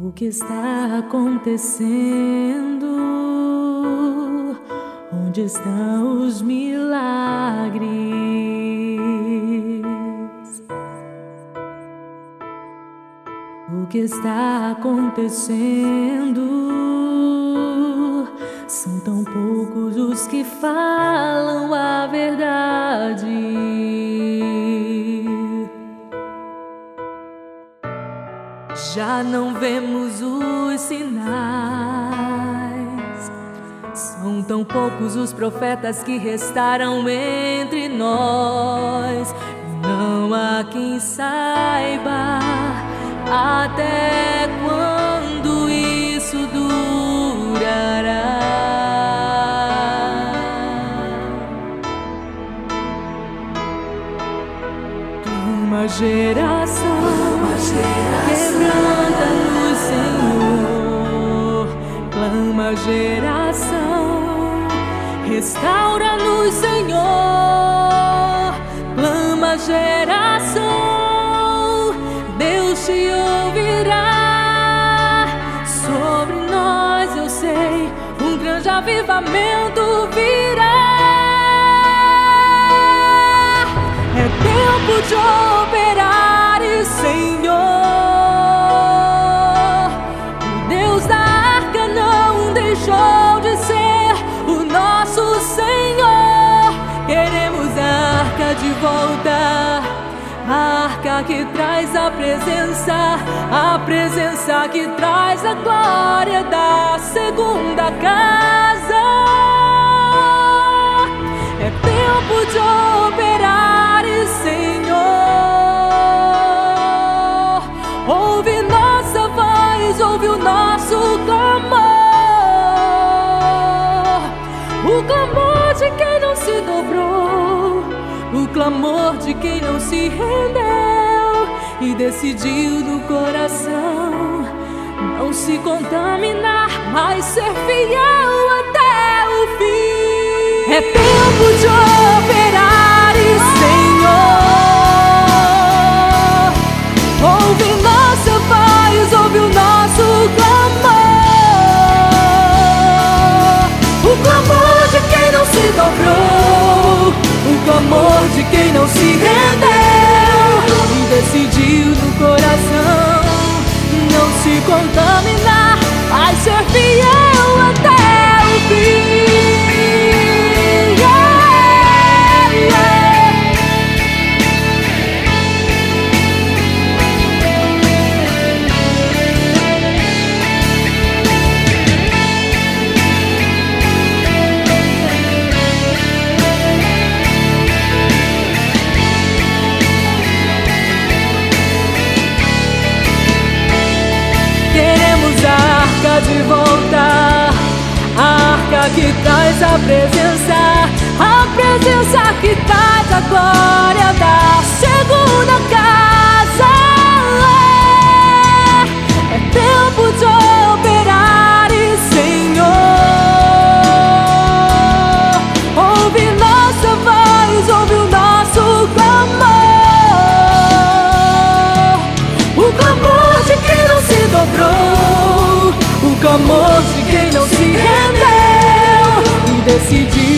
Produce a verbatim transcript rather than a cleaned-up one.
O que está acontecendo? Onde estão os milagres? O que está acontecendo? São tão poucos os que falam a verdade. Já não vemos os sinais. São tão poucos os profetas que restaram entre nós. Não há quem saiba até quando isso durará. Uma geração, uma geração quebranta no Senhor, clama geração, restaura-nos, Senhor, clama geração, Deus te ouvirá. Sobre nós eu sei, um grande avivamento virá. É tempo de operar, e Senhor, o Deus da arca não deixou de ser o nosso Senhor. Queremos a arca de volta, a arca que traz a presença, a presença que traz a glória da segunda casa. É tempo de operar, e Senhor, ouve nossa voz, ouve o nosso clamor, o clamor de quem não se dobrou, o clamor de quem não se rendeu e decidiu no coração não se contaminar, mas ser fiel até o fim. É tempo de operar, e Senhor, ouve nossa voz, ouve o nosso clamor, o clamor de quem não se dobrou, o clamor de quem não se rendeu e decidiu no coração não se contaminar, mas ser fiel até o fim. De volta, a arca que traz a presença, a presença que traz a glória da segunda casa. É tempo de operar, e Senhor, ouve nossa voz, ouve o nosso clamor, o clamor de quem não se dobrou, o clamor de quem não se rendeu e decidiu